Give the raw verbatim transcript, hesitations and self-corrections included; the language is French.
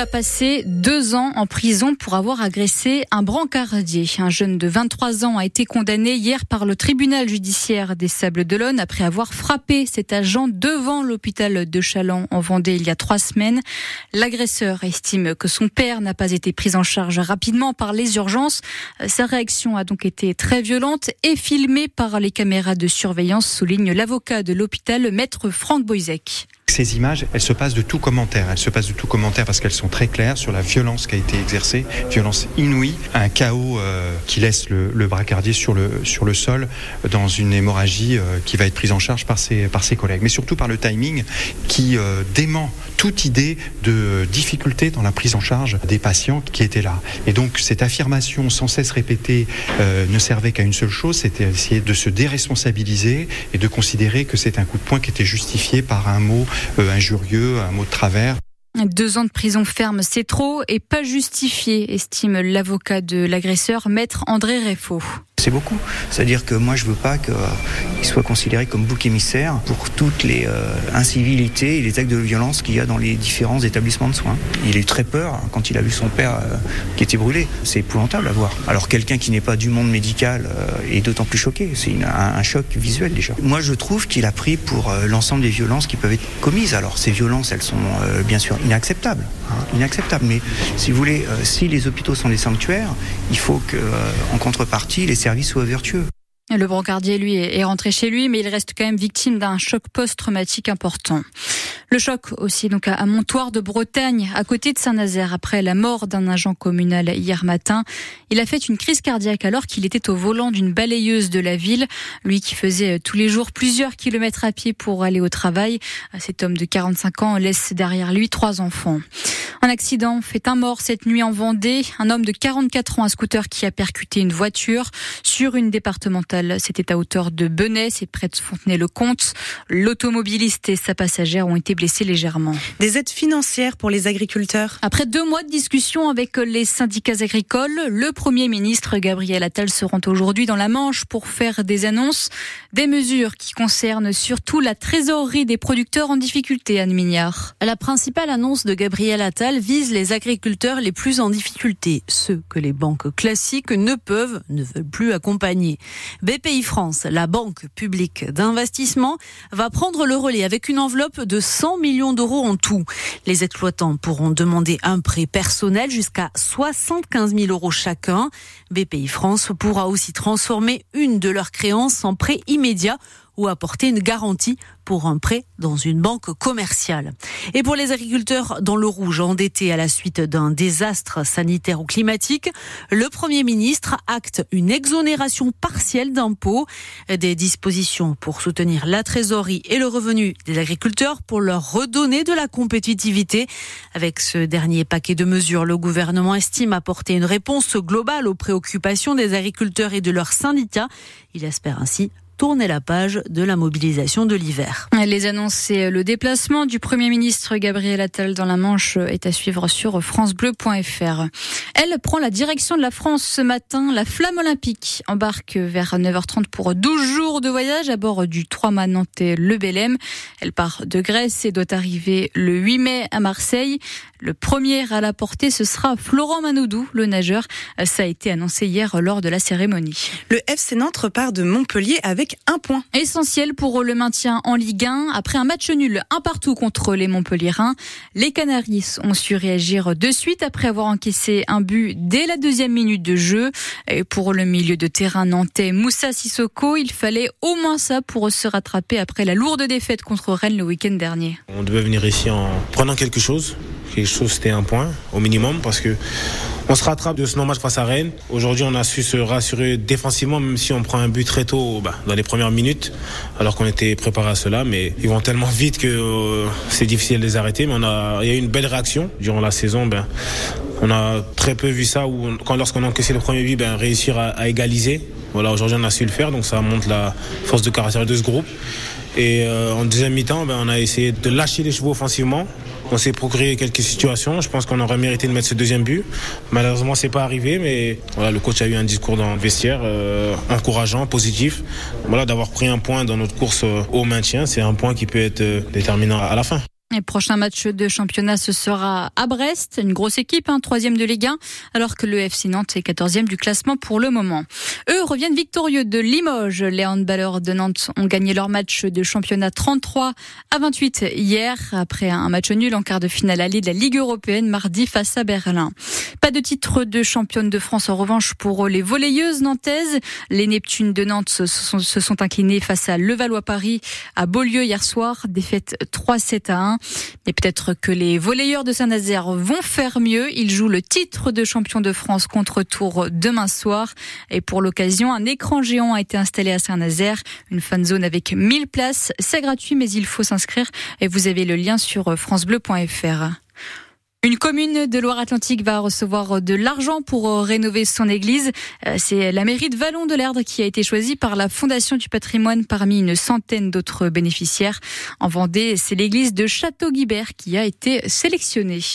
va passer deux ans en prison pour avoir agressé un brancardier. Un jeune de vingt-trois ans a été condamné hier par le tribunal judiciaire des Sables-d'Olonne après avoir frappé cet agent devant l'hôpital de Challans en Vendée il y a trois semaines. L'agresseur estime que son père n'a pas été pris en charge rapidement par les urgences. Sa réaction a donc été très violente et filmée par les caméras de surveillance, souligne l'avocat de l'hôpital, maître Franck Boisec. Ces images, elles se passent de tout commentaire. Elles se passent de tout commentaire parce qu'elles sont très claires sur la violence qui a été exercée, violence inouïe, un chaos euh, qui laisse le, le bracardier sur le, sur le sol dans une hémorragie euh, qui va être prise en charge par ses, par ses collègues. Mais surtout par le timing qui euh, dément toute idée de difficulté dans la prise en charge des patients qui étaient là. Et donc cette affirmation sans cesse répétée euh, ne servait qu'à une seule chose, c'était essayer de se déresponsabiliser et de considérer que c'est un coup de poing qui était justifié par un mot Euh, injurieux, un mot de travers. Deux ans de prison ferme, c'est trop et pas justifié, estime l'avocat de l'agresseur, maître André Réfaud. C'est beaucoup. C'est-à-dire que moi, je veux pas qu'il euh, soit considéré comme bouc émissaire pour toutes les euh, incivilités et les actes de violence qu'il y a dans les différents établissements de soins. Il a eu très peur hein, quand il a vu son père euh, qui était brûlé. C'est épouvantable à voir. Alors quelqu'un qui n'est pas du monde médical euh, est d'autant plus choqué. C'est une, un, un choc visuel déjà. Moi, je trouve qu'il a pris pour euh, l'ensemble des violences qui peuvent être commises. Alors ces violences, elles sont euh, bien sûr inacceptables. Hein, inacceptables. Mais si vous voulez, euh, si les hôpitaux sont des sanctuaires, il faut que, euh, en contrepartie, les services soit vertueux. Le brancardier, lui, est rentré chez lui, mais il reste quand même victime d'un choc post-traumatique important. Le choc aussi donc à Montoire de Bretagne, à côté de Saint-Nazaire, après la mort d'un agent communal hier matin. Il a fait une crise cardiaque alors qu'il était au volant d'une balayeuse de la ville. Lui qui faisait tous les jours plusieurs kilomètres à pied pour aller au travail. Cet homme de quarante-cinq ans laisse derrière lui trois enfants. Un accident fait un mort cette nuit en Vendée. Un homme de quarante-quatre ans à scooter qui a percuté une voiture sur une départementale. C'était à hauteur de Benay, c'est près de Fontenay-le-Comte. L'automobiliste et sa passagère ont été blessés légèrement. Des aides financières pour les agriculteurs. Après deux mois de discussion avec les syndicats agricoles, le Premier ministre Gabriel Attal se rend aujourd'hui dans la Manche pour faire des annonces. Des mesures qui concernent surtout la trésorerie des producteurs en difficulté, Anne Mignard. La principale annonce de Gabriel Attal vise les agriculteurs les plus en difficulté, ceux que les banques classiques ne peuvent, ne veulent plus accompagner. B P I France, la banque publique d'investissement, va prendre le relais avec une enveloppe de cent millions d'euros en tout. Les exploitants pourront demander un prêt personnel jusqu'à soixante-quinze mille euros chacun. B P I France pourra aussi transformer une de leurs créances en prêt immédiat ou apporter une garantie pour un prêt dans une banque commerciale. Et pour les agriculteurs dans le rouge, endettés à la suite d'un désastre sanitaire ou climatique, le Premier ministre acte une exonération partielle d'impôts, des dispositions pour soutenir la trésorerie et le revenu des agriculteurs pour leur redonner de la compétitivité. Avec ce dernier paquet de mesures, le gouvernement estime apporter une réponse globale aux préoccupations des agriculteurs et de leurs syndicats. Il espère ainsi tourner la page de la mobilisation de l'hiver. Les annonces et le déplacement du Premier ministre Gabriel Attal dans la Manche est à suivre sur francebleu point f r. Elle prend la direction de la France ce matin. La Flamme Olympique embarque vers neuf heures trente pour douze jours de voyage à bord du trois-mâts nantais Le Belem. Elle part de Grèce et doit arriver le huit mai à Marseille. Le premier à la porter, ce sera Florent Manoudou, le nageur. Ça a été annoncé hier lors de la cérémonie. Le F C Nantes repart de Montpellier avec un point. Essentiel pour le maintien en Ligue un. Après un match nul, un partout contre les Montpelliérains, les Canaris ont su réagir de suite après avoir encaissé un but dès la deuxième minute de jeu. Et pour le milieu de terrain nantais Moussa Sissoko, il fallait au moins ça pour se rattraper après la lourde défaite contre Rennes le week-end dernier. On devait venir ici en prenant quelque chose. Quelque chose, c'était un point au minimum parce que on se rattrape de ce non-match face à Rennes. Aujourd'hui, on a su se rassurer défensivement, même si on prend un but très tôt bah, dans les premières minutes, alors qu'on était préparé à cela. Mais ils vont tellement vite que euh, c'est difficile de les arrêter. Mais on a, il y a eu une belle réaction durant la saison. Ben, on a très peu vu ça où, quand lorsqu'on a encaissé le premier but, ben, réussir à, à égaliser. Voilà, aujourd'hui, on a su le faire, donc ça montre la force de caractère de ce groupe. Et euh, en deuxième mi-temps, ben, on a essayé de lâcher les chevaux offensivement. On s'est procuré quelques situations. Je pense qu'on aurait mérité de mettre ce deuxième but. Malheureusement, c'est pas arrivé, mais voilà, le coach a eu un discours dans le vestiaire euh, encourageant, positif. Voilà, d'avoir pris un point dans notre course euh, au maintien, c'est un point qui peut être euh, déterminant à la fin. Le prochain match de championnat, ce sera à Brest, une grosse équipe, hein, troisième de Ligue un, alors que le F C Nantes est quatorzième du classement pour le moment. Eux reviennent victorieux de Limoges. Les handballeurs de Nantes ont gagné leur match de championnat trente-trois à vingt-huit hier, après un match nul en quart de finale allée de la Ligue européenne mardi face à Berlin. Pas de titre de championne de France en revanche pour les volleyeuses nantaises. Les Neptunes de Nantes se sont, se sont inclinées face à Levallois-Paris à Beaulieu hier soir, défaite trois sept à un. Mais peut-être que les volleyeurs de Saint-Nazaire vont faire mieux. Ils jouent le titre de champion de France contre Tours demain soir. Et pour l'occasion, un écran géant a été installé à Saint-Nazaire. Une fan zone avec mille places. C'est gratuit, mais il faut s'inscrire. Et vous avez le lien sur francebleu point f r. Une commune de Loire-Atlantique va recevoir de l'argent pour rénover son église. C'est la mairie de Vallon-de-l'Erdre qui a été choisie par la Fondation du patrimoine parmi une centaine d'autres bénéficiaires. En Vendée, c'est l'église de Château-Guibert qui a été sélectionnée.